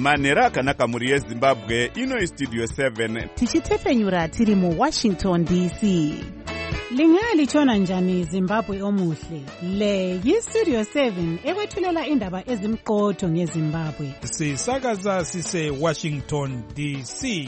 Manheru akanaka muri yeZimbabwe, ino Studio 7. Tichitefenyura tiri mu Washington DC. Lingalitshona njani Zimbabwe omuhle? Le yiStudio 7 ekwethulela indaba ezimqotho ngeZimbabwe. Sisakaza sise Washington DC.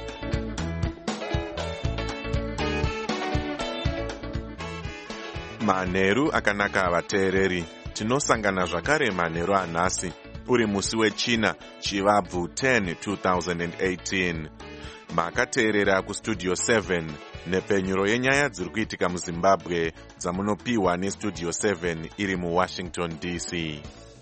Manheru akanaka vateereri. Tinosangana zvakare manheru anhasi. Uri musi weChina, Chivabvu 10, 2018. Makateerera kuStudio 7 nepenyuro yenyaya dziri kuitika muZimbabwe dzamunopiwa neStudio 7 iri muWashington DC.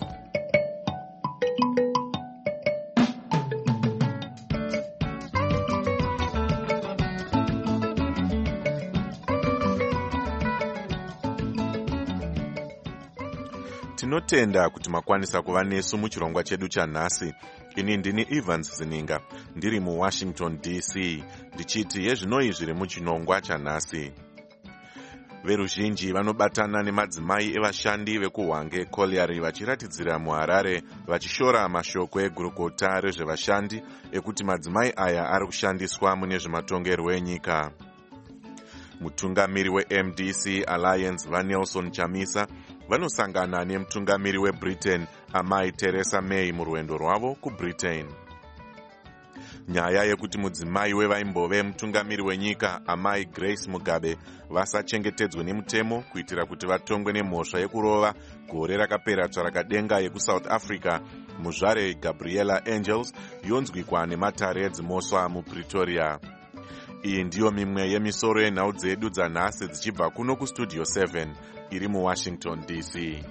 Tinotenda kuti makwanisa kuva nesu muchirongwa chedu chanhasi. Ini ndini Evans Zininga, ndiri muWashington DC, ndichiti yezvinoi zviri muchinongwa chanhasi. Veruzhinji vanobatana nemadzimai evashandi vekuHwange Colliery vachiratidzira muHarare vachishora mashoko egurukota rezvevashandi ekuti madzimai aya ari kushandiswa mune zvematongerwo enyika. Mutungamiri weMDC Alliance vaNelson Chamisa vanosangana nemutungamiri weBritain Amai Theresa May murwendo rwavo kuBritain. Nyaya yekuti mudzimai wevaimbove mutungamiri wenyika Amai Grace Mugabe vasachengetedzwe nemutemo kuitira kuti vatongwe nemhosva yekurova gore rakapera tsvarakadenga yekuSouth Africa muzvare Gabriela Angels yonzwikwa nematare edzimosva muPretoria. Iyi ndiyo mimwe yemisoro yenhau dzedu dzanhasi dzichibva kuno kuStudio 7 iri muWashington DC.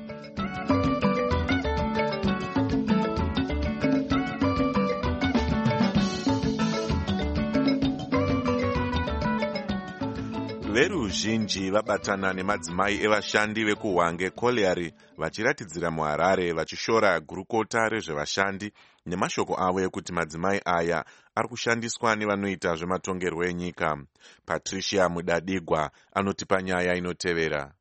Veruzhinji vabatana nemadzimai evashandi vekuHwange Colliery vachiratidzira muHarare vachishora gurukota rezvevashandi nemashoko avo ekuti madzimai aya ari kushandiswa nevanoita zvematongerwo enyika. Patricia Mudadigwa anotipa nyaya inotevera.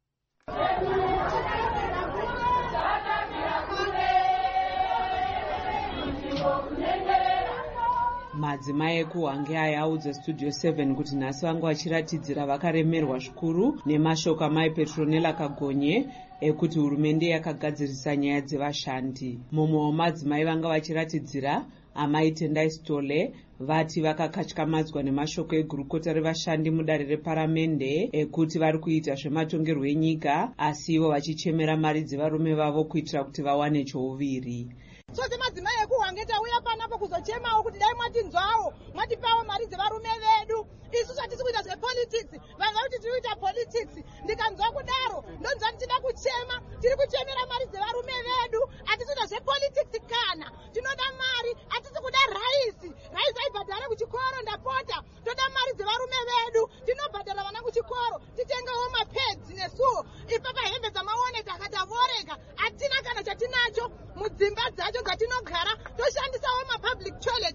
Madzimai ekuHwange aya audza Studio 7 kuti nhasi vanga vachiratidzira vakaremerwa zvikuru nemashoko amai Petronella Kagonye ekuti hurumende yakagadzirisa nyaya dzevashandi. Mumwe wamadzimai vanga vachiratidzira Amai Tendai Stole vati vakakatyamadzwa nemashoko egurukota revashandi mudare reparamende ekuti vari kuita zvematongerwo enyika asi ivo vachichemera mari dzevarume vavo kuitira kuti vawane chouviri. Chose madzimai ekuHwange tauya panapo kuzochemawo kuti dai mwatinzwawo mwatipawo mari dzevarume vedu. Isusu hatisi kuita zvepolitics, vanhu vakuti tiri kuita politics. Ndikanzwa kudaro ndonzwa ndichida kuchema, tiri kuchemera mari dzevarume vedu. Hatisi kuita zvepolitics kana tinoda mari, hatisi kuda raisi aibhadhare kuchikoro ndapota. Toda mari dzevarume vedu, tinobhadhara vana kuchikoro, titengewo mapads nesuwo. Ipapa hembe dzamaone takatavoreka, hatina kana chatinacho mudzimba dzacho dzatinogara. Toshandisawo mapublic toilet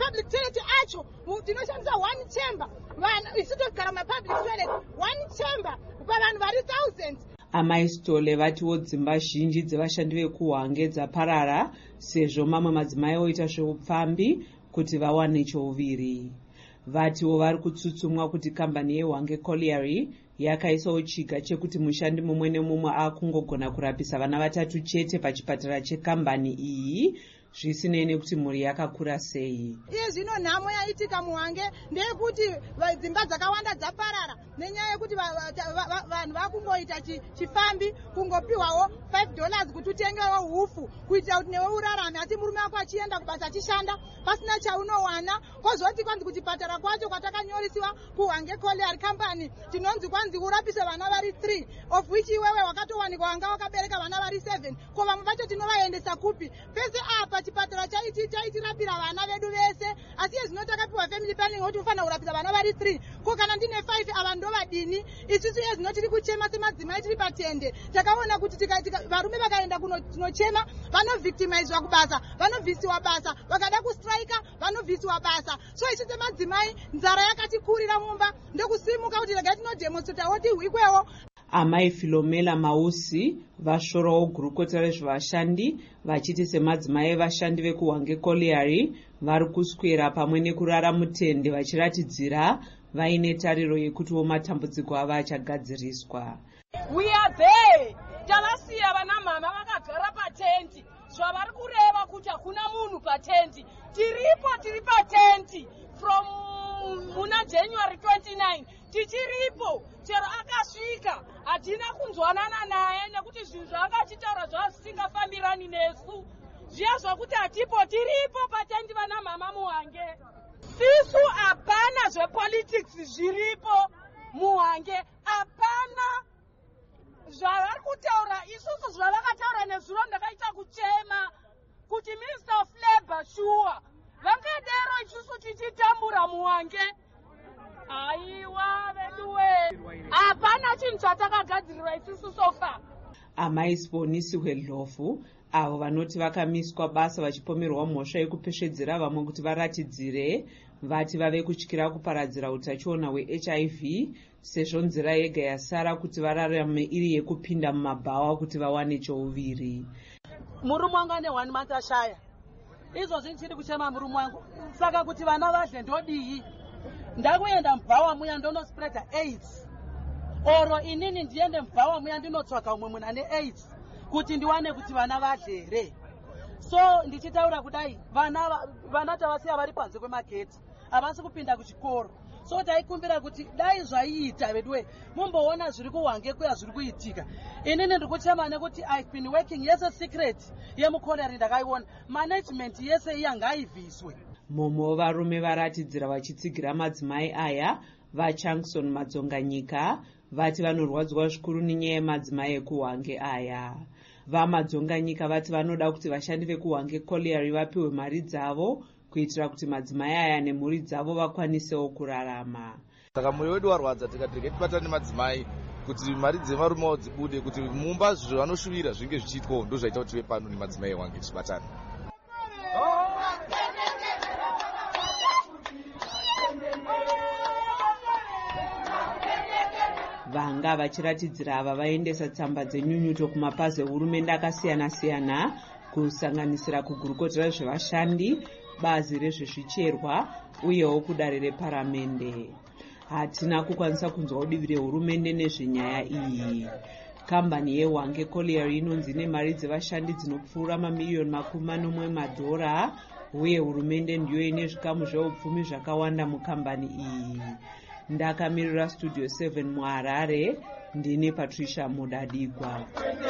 acho tinoshandisa one chamber. Isu togara mapublic toilet one chamber pavanhu vari thousands. Amai Stole vatiwo dzimba zhinji dzevashandi vekuHwange dzaparara sezvo mamwe madzimai oita zveupfambi kuti vawane chouviri. Vatiwo vari kutsutsumwa kuti kambani yeHwange Colliery yakaisawo chiga chekuti mushandi mumwe nemumwe akungogona kurapisa vana vatatu chete pachipatara chekambani iyi, zvisinei nekuti mhuri yakakura sei. Iye zvino nhamo yaitika muHwange ndeyekuti dzimba dzakawanda dzaparara nenyaya yekuti vanhu vakungoita chifambi kungopiwawo $5 kuti utengewo hufu kuitira kuti newe urarame, asi murume wako achienda kubasa achishanda pasina chaunowana. Kozoti kwanzi kuchipatara kwacho kwatakanyorisiwa kuHwange Colliery Company tinonzi kwanzi urapise vana vari 3 of which iwewe wakatowanikwa wanga wakabereka vana vari 7. Ko vamwe vacho tinovaendesa kupi? Pese apa chipatara chaitirapira vana vedu vese, asi zvino takapiwa family planning kuti ufanira kurapisa vana vari 3. Ko kana ndine 5 ava ndovadini? Isusu zvino tiri kuchema semadzimai tiri patende. Takaona kuti varume vakaenda kunochema vanovictimizwa kubasa, vanovhisiwa basa, vakada kustrike vanovhisiwa basa. So isusu semadzimai nzara yakatikurira mumba ndokusimuka kuti regai tinodemonstrata woti ikwewo. Amai Philomela Mausi vashorawo gurukota rezvevashandi vachiti semadzimai evashandi vekuHwange Colliery vari kuswera pamwe nekurara mutende vachiratidzira vaine tariro yekutiwo matambudziko ava achagadziriswa. We are there. Talasiya vana mama vakagara patenti. Zvavari kureva kuti hakuna munhu patenti. Tiri patenti from muna January 29. Tichiripo. Chero akasvika. Hatina kunzwanana naye nekuti zvinhu zvaakachitaura zvazvisingafambirani nesu. Zviya zvakuti hatipo, tiripo patenti vana mama muHwange. Isu hapana zvepolitics zviripo muHwange. Hapana zvavari kutaura isusu zvavakataura nezuro ndakaita kuchema kuti Minister of Labour sure vangadero isusu tichitambura muHwange. Aiwa veduwe, hapana chinhu chatakagadzirirwa isusu sofa. Amai Sibonisi Hwedlofu avo vanoti vakamiswa basa vachipomerwa mhosva yekupeshedzera vamwe kuti varatidzire vati vave kutyira kuparadzira utachiona hweHIV sezvo nzira yega yasara kuti vararame iri yekupinda mumabhawa kuti vawane chouviri. Murume wangu ane 1 month ashaya. Izvozvi ndichiri kuchema murume wangu. Saka kuti vana vadle ndodii. Ndakuenda mubhawa muya ndonospreada AIDS. Oro inini ndiende mubhawa muya ndinotsvaka umwe munhu ane AIDS kuti ndiwane kuti vana vadlere. So ndichitaura kudai vana tavasiya vari panze kwemageti. Havasi kupinda kuchikoro. So taikumbira kuti dai zvaiita veduwe mumboona zviri kuHwange kuya zviri kuitika. Inini ndikuchema nekuti I've been working yese secret yemuColliery ndakaiona. Management yese iya ngaibviswe. Momo varume varatidzira vachitsigira madzimai aya vaChankson Madzonganyika vati vanorwadzwa zvikuru nenyaya yemadzimai ekuHwange aya. VaMadzonganyika vati vanoda kuti vashandi vekuHwange Colliery vapiwe mari dzavo kuitira kuti madzimai aya nemhuri dzavo vakwanisewo kurarama. Saka mwoyo wedu warwadza tikati regai tibatane nemadzimai kuti mari dzemarumewo dzibude kuti mumba zvavanoshuvira zvinge zvichiitwawo ndo zvaita kuti tive pano nemadzimai eHwange tichibatana. Vanga vachiratidzira ava vaendesa tsamba dzenyunyuto kumapazi ehurumende akasiyana-siyana kusanganisira kugurukota rezvevashandi, bazi rezvezvicherwa uyewo kudare reparamende. Hatina kukwanisa kunzwa divi rehurumende nezvenyaya iyi. Kambani yeHwange Colliery inonzi ine mari dzevashandi dzinopfuura mamiliyoni $40 uye hurumende ndiyo ine zvikamu zveupfumi zvakawanda mukambani iyi. Ndakamirira Studio 7 muHarare, ndine Patricia Mudadigwa.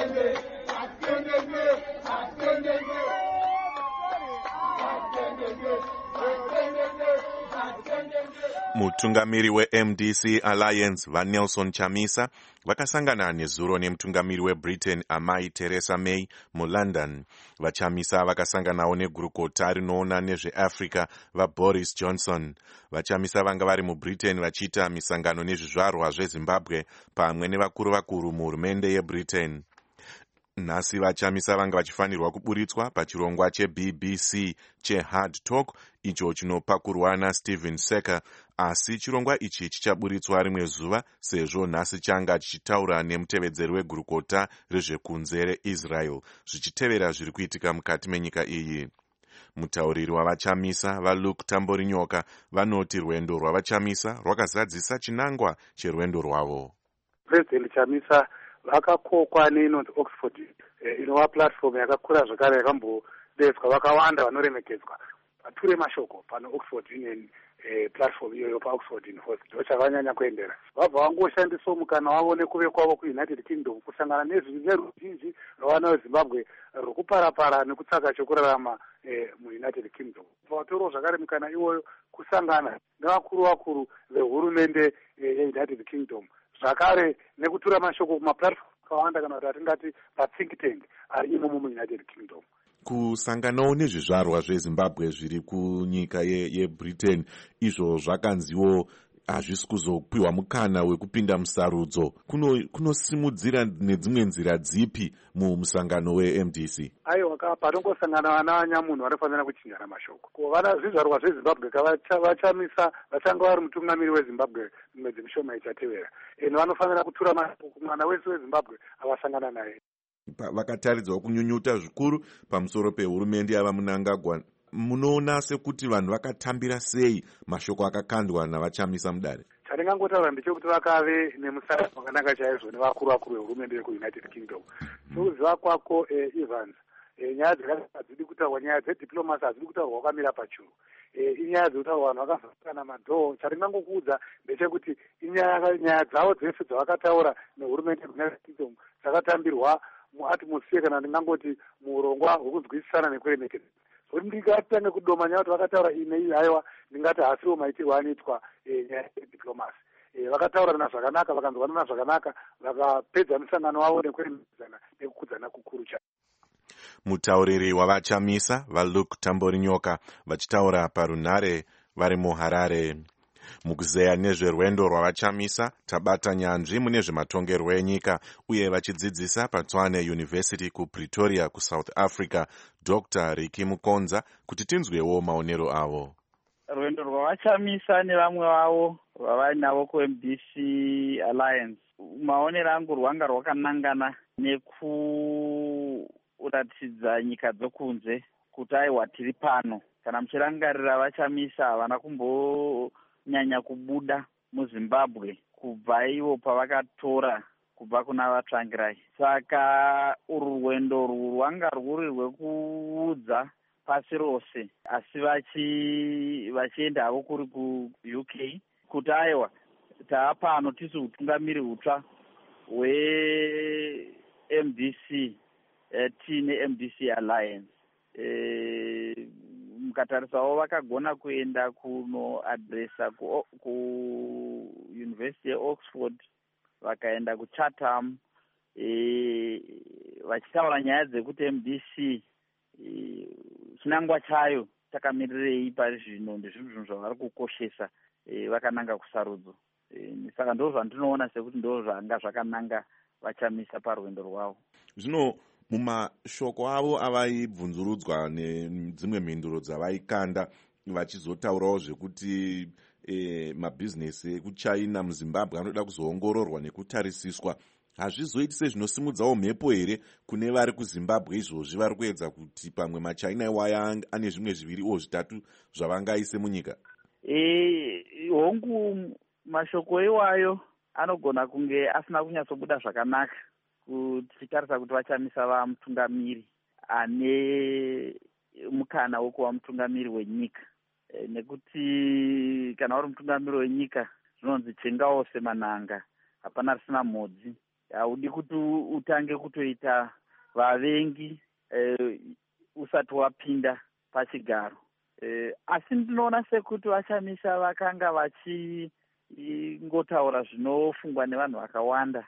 Mutungamiri weMDC Alliance vaNelson Chamisa vakasangana nezuro nemutungamiri weBritain Amai Theresa May muLondon. VaChamisa vakasanganawo negurukota rinoona nezveAfrica vaBoris Johnson. VaChamisa vanga vari muBritain vachiita misangano nezvizvarwa zveZimbabwe pamwe nevakuru muhurumende yeBritain. Nhasi VaChamisa vanga vachifanirwa kuburitswa pachirongwa cheBBC cheHard Talk icho chinopakurwa naStephen Seka, asi chirongwa ichi chichaburitswa rimwe zuva sezvo nhasi changa chichitaura nemutevedzeri wegurukota rezvekunze reIsrael zvichitevera zviri kuitika mukati menyika iyi. Mutauriri wavaChamisa vaLuke Tamborinyoka vanoti rwendo rwavaChamisa rwakazadzisa chinangwa cherwendo rwavo. President Chamisa vakakokwa neinonzi Oxford inova platform yakakura zvakare yakambodetswa vakawanda vanoremekedzwa vature mashoko pano Oxford Union platform iyoyo paOxford University ndochavanyanya kuendera. Vabva vangoshandisawo mukana wavo nekuve kwavo kuUnited Kingdom kusangana neruzhinji rwavana veZimbabwe rwekuparapara nekutsvaka chokurarama muUnited Kingdom. Vatorowo zvakare mukana iwoyo kusangana nevakuru vehurumende yeUnited Kingdom zvakare nekutura mashoko kumaplatform akawanda kana kuti atingati pathink tank ari imomo muUnited Kingdom. Kusanganawo nezvizvarwa zveZimbabwe zviri kunyika yeBritain izvo zvakanziwo hazvisi kuzopiwa mukana wekupinda musarudzo kunosimudzira nedzimwe nzira dzipi mumusangano weMDC? aiwa panongosangana vana vanyamunhu vanofanira kuchinyana mashoko. Kuvana zvizvarwa zvezimbabwe vachamisa vachanga vari mutungamiri wezimbabwe mwedzi mishoma ichatevera, eno vanofanira kutura mashoko kumwana wese wezimbabwe avasangana naye. Vakataridzwa kunyunyuta zvikuru pamusoro pehurumende yava Mnangagwa. Munoona sekuti vanhu vakatambira sei mashoko akakandwa navachamisa mudare? Chandingangotaura ndechekuti vakave nemusara wakanaka chaizvo nevakuru vehurumende yekuunited kingdom. Sokuziva kwako Evans, nyaya dzakadai hadzidi kutaurwa, nyaya dzediplomasi hadzidi kutaurwa wakamira pachuru. Inyaya dzekutaurwa vanhu vakavhakana madhoo. Chandingangokuudza ndechekuti nyaya dzavo dzese dzavakataura nehurumende yekuunited kingdom dzakatambirwa muatmosphere, kana ndingangoti muurongwa hwekunzwisisana nekuremekedza. Kuti ndingatange kudomanya kuti vakataura inei haiwa, ndingati hasiwo maitirwo anoitwa nyaya yediplomasi. Vakataurana zvakanaka, vakanzwanana zvakanaka, vakapedza musangano wavo nekuremekedzana nekukudzana kukuru chaiko. Mutauriri wavachamisa vaLuke Tamborinyoka vachitaura parunhare vari muHarare. Mukuzeya nezverwendo rwavachamisa, tabata nyanzvi mune zvematongerwo enyika uye vachidzidzisa paTshwane University kuPretoria kuSouth Africa, Dr. Ricky Mukonza, kuti tinzwewo maonero avo. Rwendo rwavachamisa nevamwe vavo vavari navo kuMDC Alliance, maonero angu rwanga rwakanangana nekuratidza nyika dzokunze kuti aiwa tiri pano. Kana muchirangarira vachamisa havana kumbonyanya kubuda muZimbabwe kubva ivo pavakatora kubva kuna vatsvangirai. Saka urwu rwendo rwanga rwuri rwekuudza pasi rose, asi vachienda havo kuri kuUK kuti aiwa taapano tisi utungamiri hutsva hweMDC, tiine MDC Alliance. Mukatarisawo vakagona kuenda kunoadresa kuUniversity yeOxford, vakaenda kuChatham, vachitaura nyaya dzekuti MDC chinangwa chayo takamirirei pari zvino, ndezvinhu zvavari kukoshesa, vakananga kusarudzo. Saka ndo zvandinoona sekuti ndo zvanga zvakananga vachamisa parwendo rwavo. Zvino mumashoko avo avaibvunzurudzwa nedzimwe mhinduro dzavaikanda, vachizotaurawo zvekuti mabhizinesi ekuChina muZimbabwe anoda kuzoongororwa nekutarisiswa. Hazvizoiti sezvinosimudzawo mhepo here kune vari kuZimbabwe izvozvi vari kuedza kuti pamwe maChina iwaya ane zvimwe zviviri o zvitatu zvavangaise munyika? Hongu mashoko iwayo anogona kunge asina kunyatsobuda zvakanaka tichitarisa kuti vachamisa vamutungamiri ane mukana wekuva mutungamiri wenyika. Nekuti kana uri mutungamiri wenyika zvinonzi chengawo semananga, hapana risina mhodzi. Haudi kuti utange kutoita vavengi usati wapinda pachigaro. Asi ndinoona sekuti vachamisa vakanga vachingotaura zvinofungwa nevanhu vakawanda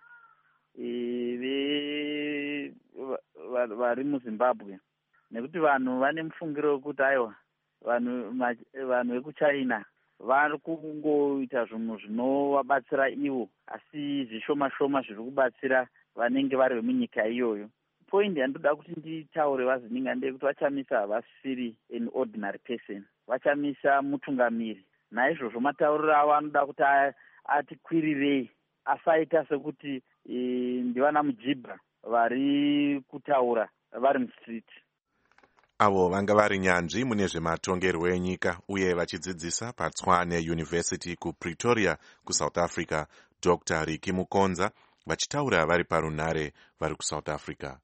vari muZimbabwe, nekuti vanhu vane mufungiro wekuti aiwa vanhu vekuChina vari kungoita zvinhu zvinovabatsira ivo, asi zvishoma shoma zviri kubatsira vanenge vari vemunyika iyoyo. Point yandoda kuti nditaure vazininga ndeyekuti vachamisa havasiri an ordinary person, vachamisa mutungamiri. Naizvozvo matauriro avo anoda kuti ati kwirirei, asaita sekuti ndivana mujibha vari kutaura vari mustreet. Avo vanga vari nyanzvi mune zvematongerwo enyika uye vachidzidzisa paTshwane University kuPretoria kuSouth Africa, Dr. Ricky Mukonza, vachitaura vari parunhare vari kuSouth Africa.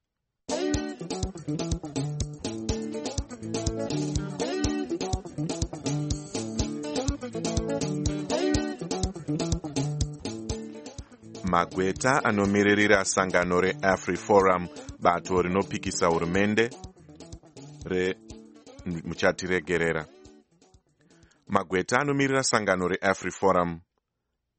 Magweta anomiririra sangano reAfriForum, bato rinopikisa hurumende muchatiregerera. Magweta anomirira sangano reAfriForum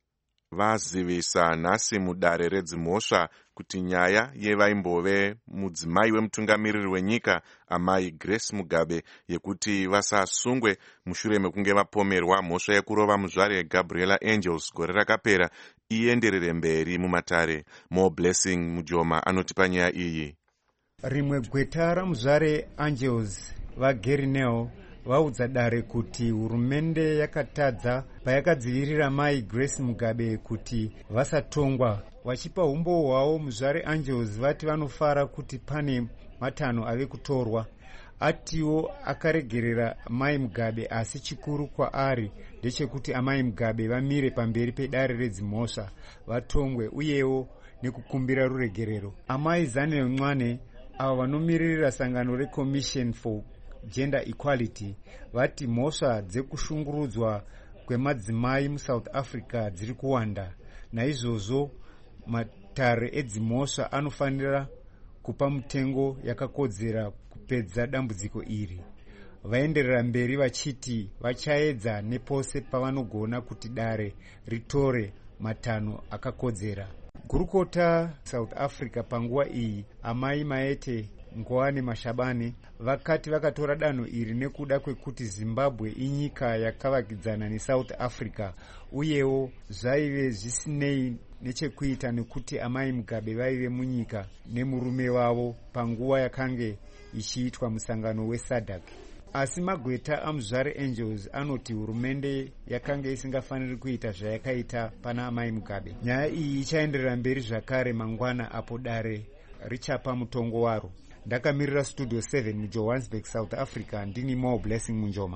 vazivisa nhasi mudare redzimhosva kuti nyaya yevaimbove mudzimai wemutungamiriri wenyika amai Grace Mugabe yekuti vasasungwe mushure mekunge vapomerwa mhosva yekurova muzvare Gabriela Angels gore rakapera ienderere mberi mumatare. More Blessing Mujoma anotipa nyaya iyi. Rimwe gweta ramuzvare Angels vaGary Neal vaudza dare kuti hurumende yakatadza payakadzivirira mai Grace Mugabe kuti vasatongwa. Vachipa umbo hwavo muzvare Angels vati vanofara kuti pane matanho ave kutorwa. Atiwo akaregerera mai Mugabe, asi chikuru kwaari ndechekuti amai Mugabe vamire pamberi pedare redzimhosva vatongwe uyewo nekukumbira ruregerero. Amai Zanele Mncwane avo vanomiririra sangano reCommission for Gender Equality vati mhosva dzekushungurudzwa kwemadzimai muSouth Africa dziri kuwanda. Naizvozvo matare edzimhosva anofanira kupa mutengo yakakodzera kupedza dambudziko iri. Vaenderera mberi vachiti vachaedza nepose pavanogona kuti dare ritore matanho akakodzera. Gurukota South Africa panguva iyi amai Maete Ngoane Mashabane vakati vakatora danho iri nekuda kwekuti Zimbabwe inyika yakavakidzana neSouth Africa uyewo zvaive zvisinei nechekuita nekuti amai Mugabe vaive munyika nemurume wavo panguva yakange ichiitwa musangano weSADC. Asi magweta amuzvare Angels anoti hurumende yakanga isingafaniri kuita zvayakaita pana amai Mugabe. Nyaya iyi ichaenderera mberi zvakare mangwana apo dare richapa mutongo waro. Ndakamirira Studio 7 muJohannesburg, South Africa. Ndini More Blessing Munjoma.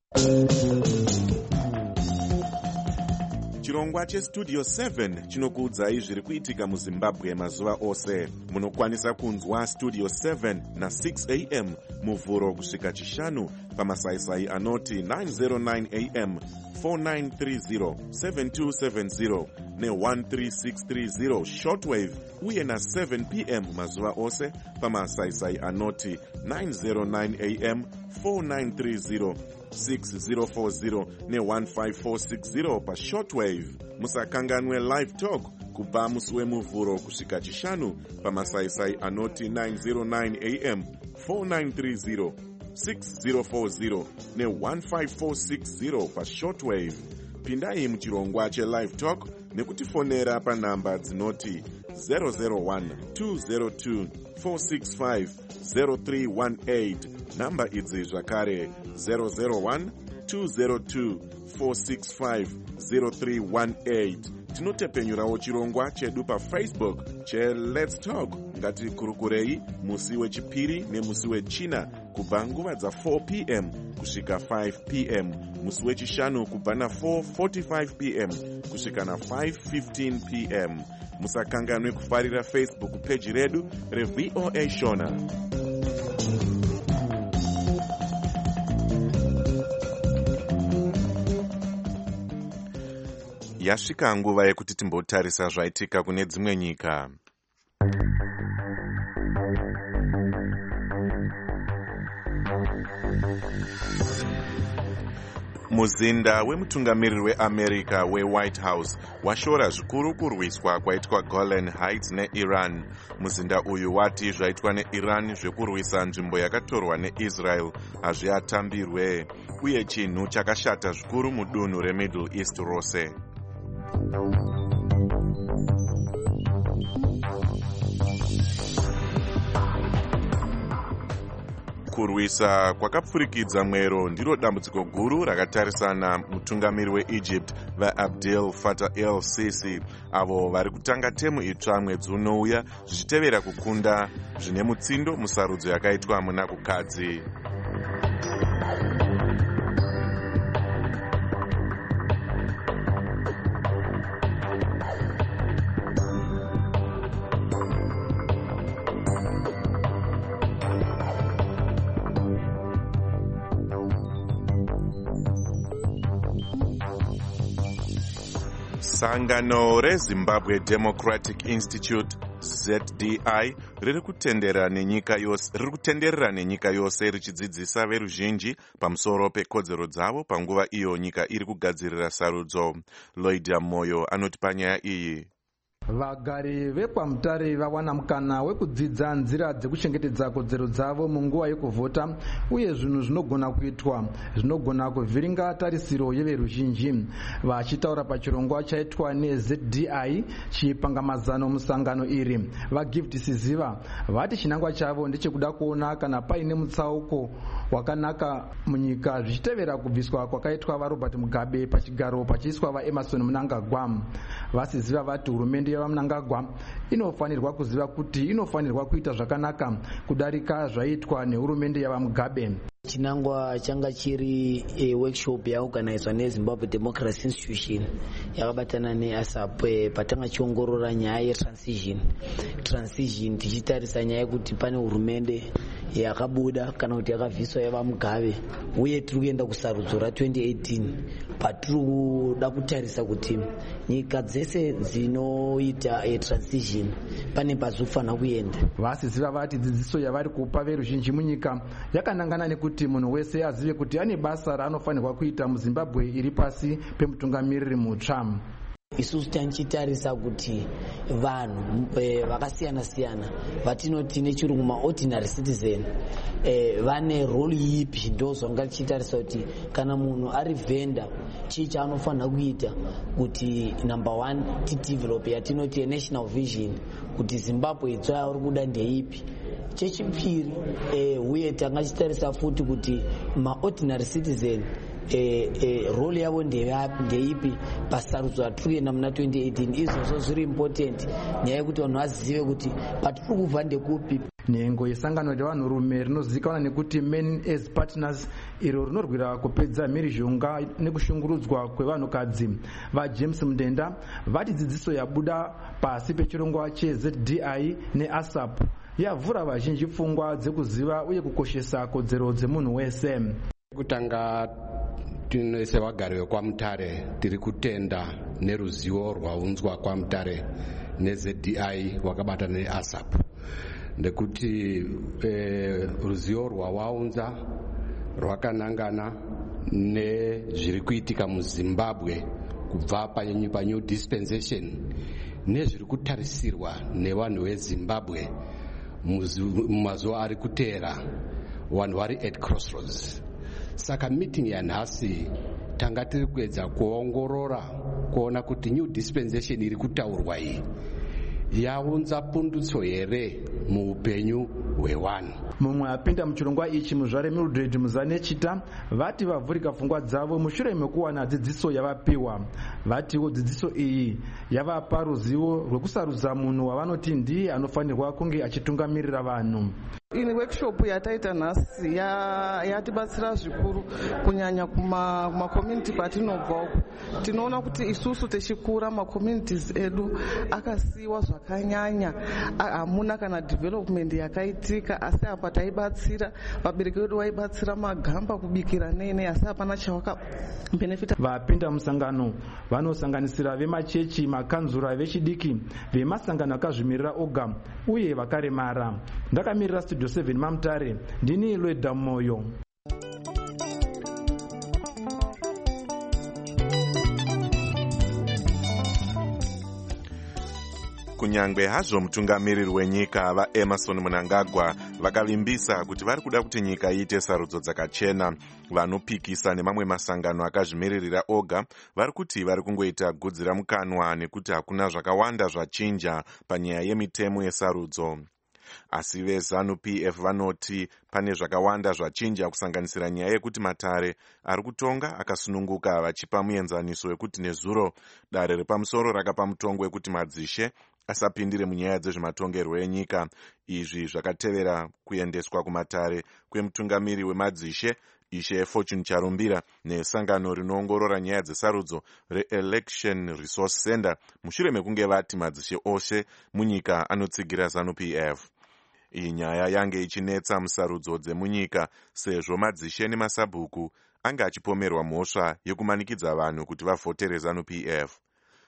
Chirongwa cheStudio 7 chinokuudzai zviri kuitika muZimbabwe mazuva ose. Munokwanisa kunzwa Studio 7 na 6 am muvhuro kusvika chishanu pamasaisai anoti 909 am 4930 7270 ne13630 shortwave uye na 7 pm mazuva ose pamasaisai anoti 909 am 4930 6040 ne15460 pashortwave. Musakanganwe live talk kubva musi wemuvhuro kusvika chishanu pamasaisai anoti 909 am 4930 6040 ne15460 pashortwave. Pindai muchirongwa chelive talk nekutifonera panhamba dzinoti 001 202 465 0318. Namba idzi zvakare 001 202 465 0318. Tinotepenyurawo chirongwa chedu paFacebook cheLet's Talk. Ngatikurukurei musi wechipiri nemusi wechina kubva nguva dza4 pm kusvika 5 pm, musi wechishanu kubva na4:45 pm kusvika na5:15 pm. Musakanganwe kufarira Facebook page redu reVOA Shona. Yasvika nguva yekuti timbotarisa zvaitika kune dzimwe nyika. Muzinda wemutungamiriri weAmerica weWhite House washora zvikuru kurwiswa kwaitwa Golan Heights neIran. Muzinda uyu wati zvaitwa neIran zvekurwisa nzvimbo yakatorwa neIsrael hazviatambirwe uye chinhu chakashata zvikuru mudunhu reMiddle East rose. Kurwisa kwakapfurikidza mwero ndiro dambudziko guru rakatarisana mutungamiri weEgypt vaAbdel Fattah el-Sisi avo vari kutanga temu itsva mwedzi unouya zvichitevera kukunda zvine mutsindo musarudzo yakaitwa muna kukadzi. Sangano reZimbabwe Democratic Institute ZDI riri kutenderera nenyika yose richidzidzisa veruzhinji pamusoro pekodzero dzavo panguva iyo nyika iri kugadzirira sarudzo. Lloyd Moyo anoti panyaya iyi. Vagari vekwamutare vawana mukana wekudzidza nzira dzekuchengetedza kodzero dzavo munguva yekuvhota uye zvinhu zvinogona kuitwa zvinogona kuvhiringa tarisiro yeveruzhinji. Vachitaura pachirongwa chaitwa neZDI chipangamazano musangano iri, vaGift Siziva vati chinangwa chavo ndechekuda kuona kana paine mutsauko wakanaka munyika zvichitevera kubviswa kwakaitwa vaRobert Mugabe pachigaro pachiiswa vaEmerson Mnangagwa. VaSiziva vati hurumende yavaMnangagwa inofanirwa kuziva kuti inofanirwa kuita zvakanaka kudarika zvaitwa nehurumende yavaMugabe. Chinangwa changa chiri workshop yaorganizwa neZimbabwe Democracy Institution yakabatana neASAP patanga chiongorora nyaya yetransition tichitarisa nyaya yekuti pane hurumende yakabuda kana kuti yakabviswa yavaMugabe uye tiri kuenda kusarudzo ra2018 patiri kuda kutarisa kuti nyika dzese dzinoita transition pane pazofanira kuenda. VaSiziva vati dzidziso yavari kupa veruzhinji munyika yakanangana nekuti munhu wese azive kuti ane basa raanofanirwa kuita muZimbabwe iri pasi pemutungamiriri mutsva. Isusu tanichitarisa kuti vanhu vakasiyana siyana vatinoti nechirungu maordinary citizen vane role ipi, ndo zvanga tichitarisa kuti kana munhu ari vendor chii chaanofanira kuita kuti number 1 tidevelop yatinoti national vision kuti Zimbabwe itsva yauri kuda ndeipi. Chechipiri uye tangachitarisa futi kuti maordinary citizen role yavo ndeipi pasarudzo ratiri kuenda muna 2018. Izvozvo zviri important nyaya yekuti vanhu vazive kuti patiri kubva ndekupi. Nhengo yesangano revanhurume rinozivikanwa nekuti Men as Partners iro rinorwira kupedza mhirizhonga nekushungurudzwa kwevanhukadzi vaJames Mudenda vati dzidziso yabuda pasi pechirongwa cheZDI neASAP yavhura vazhinji pfungwa dzekuziva uye kukoshesa kodzero dzemunhu wese. Kutanga tinese vagari vekwamutare tiri kutenda neruzivo rwaunzwa kwamutare neZDI wakabata neASAP ndekuti ruzivo rwawaunza rwakanangana nezviri kuitika muZimbabwe kubva panew dispensation nezviri kutarisirwa nevanhu veZimbabwe mumazuva ari kuteera. Vanhu vari at crossroads. Saka meeting yanhasi tanga tiri kuedza kuongorora kuona kuti new dispensation iri kutaurwa iyi yaunza pundutso here muupenyu hwevanhu. Mumwe apinda muchirongwa ichi muzvare Mildred Muzanechita vati vavhurika pfungwa dzavo mushure mekuwana dzidziso yavapiwa. Vatiwo dzidziso iyi yavapa ruzivo rwekusarudza munhu wavanoti ndiye anofanirwa kunge achitungamirira vanhu. Ini workshop yataita nhasi yatibatsira zvikuru kunyanya kuma-community kwatinobva uko. Tinoona kuti isusu techikura ma-communities edu akasiiwa zvakanyanya, hamuna kana development yakaitika, asi apa taibatsira vabereki vedu vaibatsira magamba kubikira nene, asi hapana chawakabenefita. Vapinda musangano vanosanganisira vemachechi, makanzura vechidiki, vemasangano akazvimirira oga uye vakaremara. Ndakamirira Studio 7 Mamutare, ndini Lloyd Moyo. Kunyangwe hazvo mutungamiriri wenyika vaEmerson Mnangagwa vakavimbisa kuti vari kuda kuti nyika iite sarudzo dzakachena, vanopikisa nemamwe masangano akazvimiririra oga vari kuti vari kungoita gudzira mukanwa nekuti hakuna zvakawanda zvachinja panyaya yemitemo yesarudzo. Asi veZANU-PF vanoti pane zvakawanda zvachinja, kusanganisira nyaya yekuti matare ari kutonga akasununguka, vachipa muenzaniso wekuti nezuro dare repamusoro rakapa mutongo wekuti madzishe asapindire munyaya dzezvematongerwo enyika. Izvi zvakatevera kuendeswa kumatare kwemutungamiri wemadzishe Ishe Fortune Charumbira nesangano rinoongorora nyaya dzesarudzo reElection Resource Center mushure mekunge vati madzishe ose munyika anotsigira ZANU-PF. Iyi nyaya yange ichinetsa musarudzo dzemunyika sezvo madzishe nemasabhuku anga achipomerwa mhosva yekumanikidza vanhu kuti vavhotere ZANU-PF.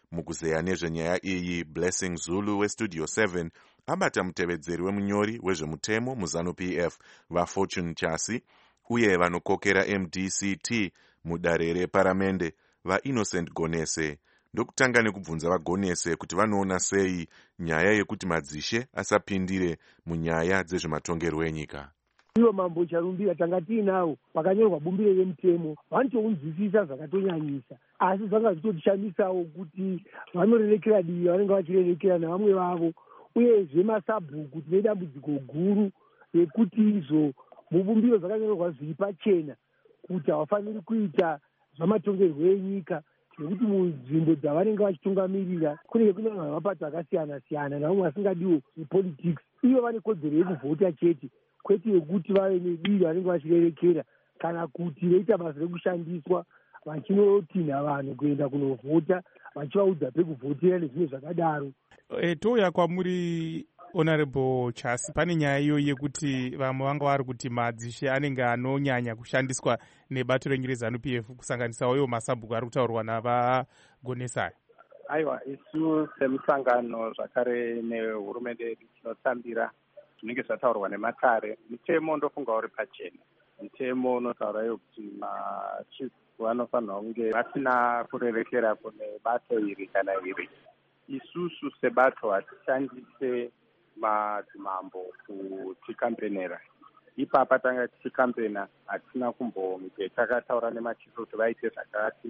Mukuzeya nezvenyaya iyi, Blessing Zulu westudio 7 abata mutevedzeri wemunyori wezvemutemo muZANU-PF vaFortune Chasi uye vanokokera MDCT mudare reparamende vaInnocent Gonese. Ndokutanga nekubvunza vaGonese kuti vanoona sei nyaya yekuti madzishe asapindire munyaya dzezvematongerwo enyika. Ivo mambo charumbira tanga tiinawo pakanyorwa bumbiro remutemo vanotounzwisisa zvakatonyanyisa, asi zvanga zvitotishandisawo kuti vanorerekera divi vanenge vachirerekera navamwe vavo, uyezve masabhuku tine dambudziko guru rekuti izvo mubumbiro zvakanyorwa zviri pachena kuti havafaniri kuita zvamatongerwo enyika, nekuti munzvimbo dzavanenge vachitungamirira kunenge kune mapato akasiyana-siyana navamwe vasingadiwo zvepolitics. Ivo vane kodzero yekuvhota chete, kwete yekuti vave nedivi vanenge vachirerekera kana kuti veita basa rekushandiswa vachinotinha vanhu kuenda kunovhota vachivaudza pekuvhotera nezvimwe zvakadaro. Touya kwamuri Honorable Chasi, pane nyaya iyo yekuti vamwe vanga vari kuti madzishe anenge anonyanya kushandiswa nebato renyu reZANU-PF kusanganisawo iwo masabhuku ari kutaurwa navaGonesa. Aiwa, isu semusangano zvakare nehurumende yedu tinotambira zvinenge zvataurwa nematare. Mutemo ndofunga uri pachena. Mutemo unotaura iyo kuti machief vanofanirwa kunge vasina kurerekera kune bato iri kana iri. Isusu sebato hatishandise madzimambo kutikampenera. Ipapa tanga tichikampena hatina kumbonge takataura nemachifu kuti vaite zvakati.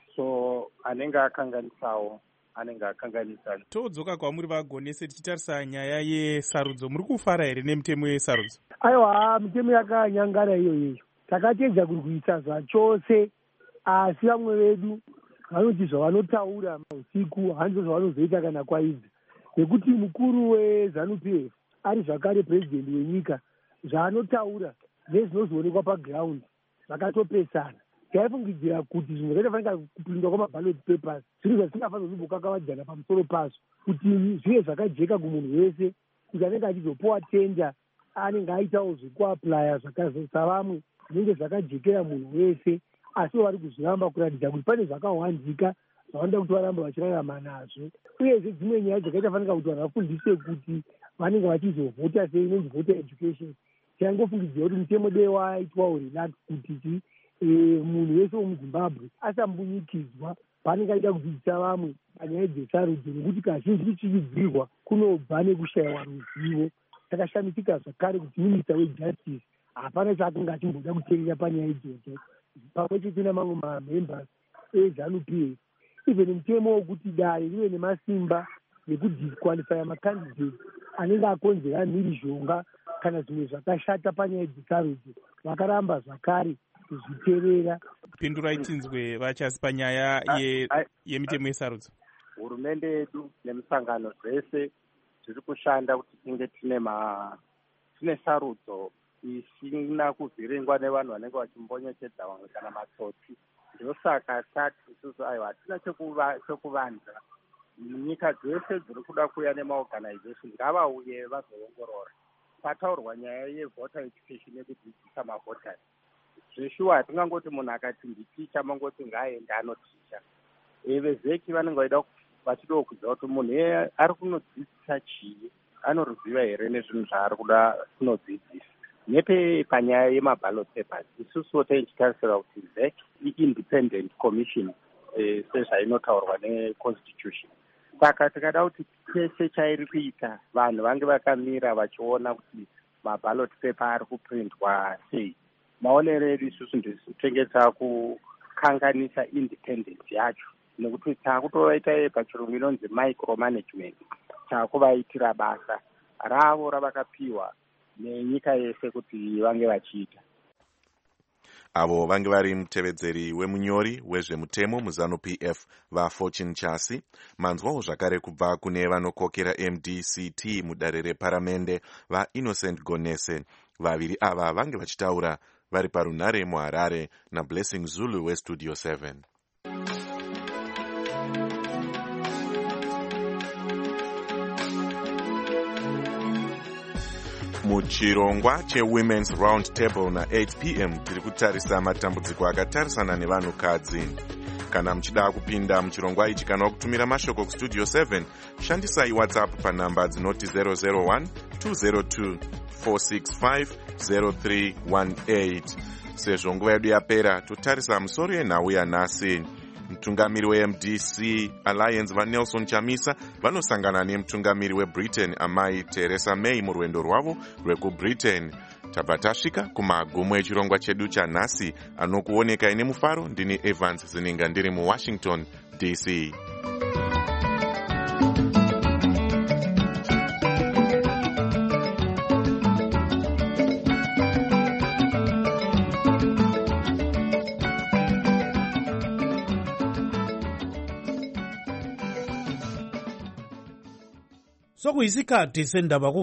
So anenge akanganisawo anenge akanganisa. Todzoka kwamuri vaGonese tichitarisa nyaya yesarudzo, muri kufara here nemutemo yesarudzo? Aiwa, mitemo yakanyangara iyoyo takatedza kurwisa zvachose, asi vamwe vedu vanoti zvavanotaura usiku hanzo zvavanozoita kana kwaidzi, nekuti mukuru weZANU-PF ari zvakare purezidendi wenyika, zvaanotaura nezvinozoonekwa paground zvakatopesana. Taifungidzira kuti zvinhu zvakaita kupindwa kwamaballot papers zvinhu zvatingafanira kumbokakavadzana pamusoro pazvo, kuti zvive zvakajeka kumunhu wese, kuti anenge achizopuwa tenda anenge aitawo zvekuaplaya zvakazosa vamwe zvinenge zvakajekera munhu wese, asi vari kuzviramba kuratidza kuti pane zvakawanzika zvavanoda kuti varamba vachirarama nazvo. Uyezve dzimwe nyaya dzakaita fanika kuti vanhu vafundiswe kuti vanenge vachizovhota sei, inonzi voter education. Tiangofungidzira kuti mutemo dei waitwawo relax kuti munhu wese wemuZimbabwe asambunyikidzwa paanenge aida kudzidzisa vamwe panyaya dzesarudzo, nekuti kazhinji tichidzidzirwa kunobva nekushayiwa ruzivo. Takashamisika zvakare kuti minista wejustice hapana chaakanga achimboda kuteerera panyaya idzodzo, pamwe chete namamwe mamembers eZANU-PF. Even mutemo wokuti dare rive nemasimba ekudisqualifya makandidate anenge akonzera mhirizhonga kana zvimwe zvakashata panyaya dzesarudzo, vakaramba zvakare kuzviteerera. Pindurai tinzwe vachasi panyaya yemitemo yesarudzo. Hurumende yedu nemusangano zvese zviri kushanda kuti tinge tine sarudzo isina kuvhiringwa nevanhu vanenge vachimbonyetedza vamwe kana matsotsi. Ndosaka tati isusu aiwa hatina chekuvanza. Nyika dzese dziri kuda kuuya nemaorganization ngavauye vazoongorora. Pataurwa nyaya yevoter education yekudzidzisa mavhoters, zveshuwa hatingangoti munhu akati nditicha mangoti ngaaende anoticha. Vezeki vanenge vaida vachidawo kuziva kuti munhu ari kunodzidzisa chii, anoruziva here nezvinhu zvaari kuda kunodzidzisa. Nepe panyaya yemaballot papers isusu tichitarisira kuti ZEC i-independent commission sezvainotaurwa neconstitution. Saka tikada kuti chese chairi kuita vanhu vange vakamira vachiona kuti maballot paper ari kuprintwa sei. Maonero edu isusu ndezvitengesa kukanganisa independence yacho, nekuti taakutovaita pachirungu inonzi micromanagement, taakuvaitira basa ravo ravakapiwa nenyika yese kuti vange vachiita. Avo vange vari mutevedzeri wemunyori wezvemutemo muZANU-PF vaFortune Chasi. Manzwawo zvakare kubva kune vanokokera MDCT mudare reparamende vaInnocent Gonese. Vaviri ava vange vachitaura vari parunhare muHarare naBlessing Zulu westudio 7. Muchirongwa cheWomen's Round Table na 8 p.m. tiri kutarisa matambudziko akatarisana nevanhukadzi. Kana muchida kupinda muchirongwa ichi kana kutumira mashoko kustudio 7, shandisai WhatsApp panhamba dzinoti 001 202 465 0318. Sezvo nguva yedu yapera, totarisa musoro yenhau yanhasi. Mutungamiri weMDC Alliance vaNelson Chamisa vanosangana nemutungamiri weBritain amai Theresa May murwendo rwavo rwekuBritain. Tabva tasvika kumagumo echirongwa chedu chanhasi. Anokuoneka ine mufaro ndini Evans Zininga ndiri muWashington DC. Sokuyisikhathi sendaba